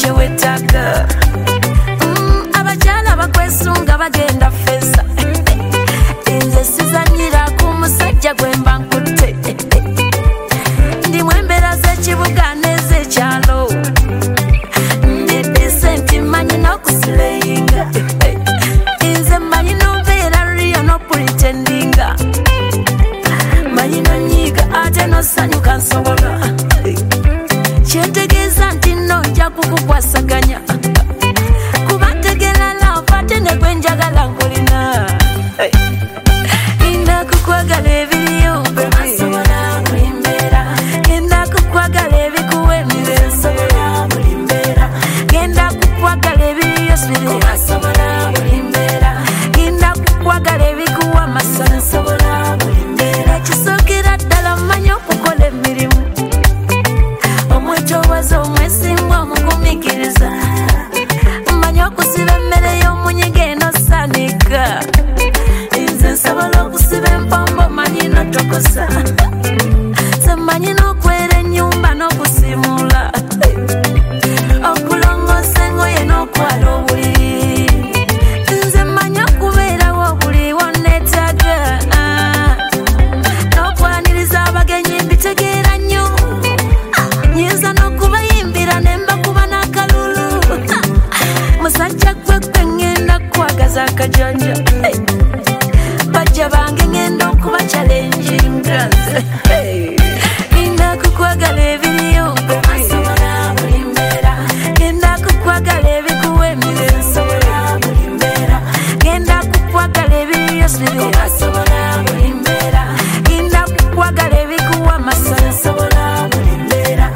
kyewetaaga abakyala bakwesunga bagenda feza nze sizanyira ku musajja gwe mba nkutte ndimu embeera z'ekibuga n'ez'ekyalo ndi disenti manyi n'okusileyinga nze manyi n'obeera riyo n'opulitendinga manyi n'onyiiga ate n'osanyuka nsobola kyentegeeza nti nno nja kukukwasaganya kuba ntegera lava ate ne gwe njagala nkulina ngenda kukwagala ebiriyo asobola buli mbeera ngenda kukwagala ebikuwa emirembe asobola buli mbeera ngenda kukwagala ebiriyo sibiri asobola buli mbeera ngenda kukwagala ebikuwa amasana asobola buli mbeera kisookera ddala mmanyi okukola emirimu omwetowaza omwesimba omugumikiriza mmanyi okusiba emmere y'omunyiga enosanika nze nsobola okusiba empombo manyi notokosa semanyi n'okwera ennyumba n'okusimula okulongoosa engoye n'okwala obuliri nze mmanyi okubeerawo obuliwo neetaaga n'okwaniriza abagenyi mbitegeera nnyo nyinza n'okubayimbira ne mbakuba n'akalulu musajja gwe ngenda kwagaza akajanja bajja bange ngenda okuba challenginga ngenda kukwagala ebiriyo asobola buli mbeera ngenda kukwagala ebikuwa emirembe asobola buli mbeera ngenda kukwagala ebiriyo sibiri asobola buli mbeera ngenda kukwagala ebikuwa amasana asobola buli mbeera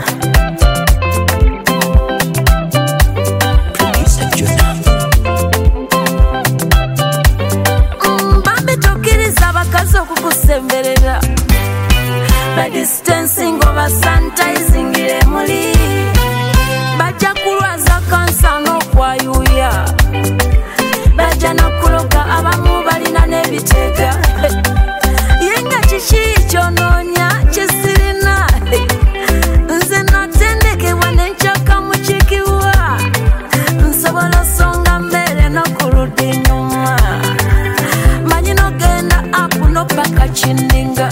bambi tokkiriza abakazi okukusemberera badistancing oba sanitizing emuli bajja kulwaza kansa n'okwayuuya bajja n'okuloga abamu balina n'ebiteega yenga kiki kyonoonya kyesirina nze natendekebwa nenkyaka mukikiwa nsobola osonga mbeere n'okuludda ennyuma manyi n'ogenda apu n'opaka kinninga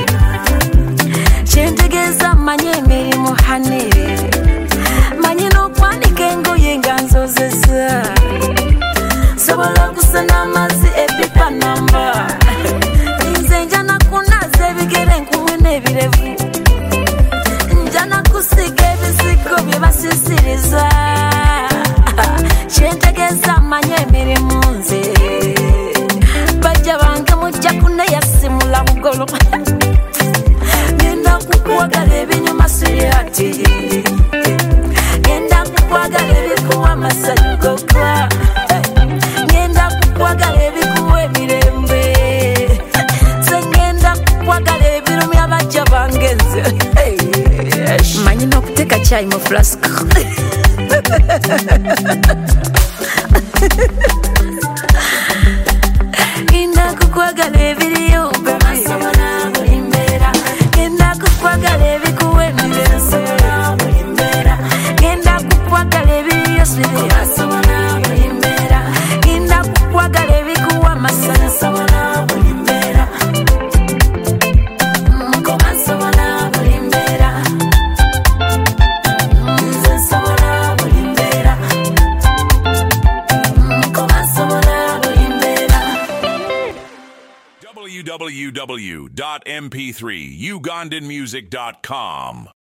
kyentegeeza manyi emirimu hani manyi n'okwanika engoye nga nzozeza sobola okusena amazzi epipa namba nze nja nakunaaza ebigere enkumwe n'ebirevu nja nakusiga ebisigo bye basisiriza kyentegeeza manyi emirimu nze bajja bange mujja kuneyasimula bugolo ngenda kukwagala ebinyuma siriati ngenda kukwagala ebikuwa amasangoka ngenda kukwagala ebikuwa emirembe sengenda kukwagala ebirumya bajja bange nze manyi n'okuteeka cyayi mu flask ngenda kukwagala ebiriyo asobola buli mbeera ngenda kukwagala ebikuwa emirembe asobola buli mbeera ngenda kukwagala ebiriyo sibiri asobola buli mbeera ngenda kukwagala ebikuwa amasana asobola buli mbeera nkoma nsobola buli mbeera nze nsobola buli mbeera nkoma nsobola buli mbeera www.mp3ugandanmusic.com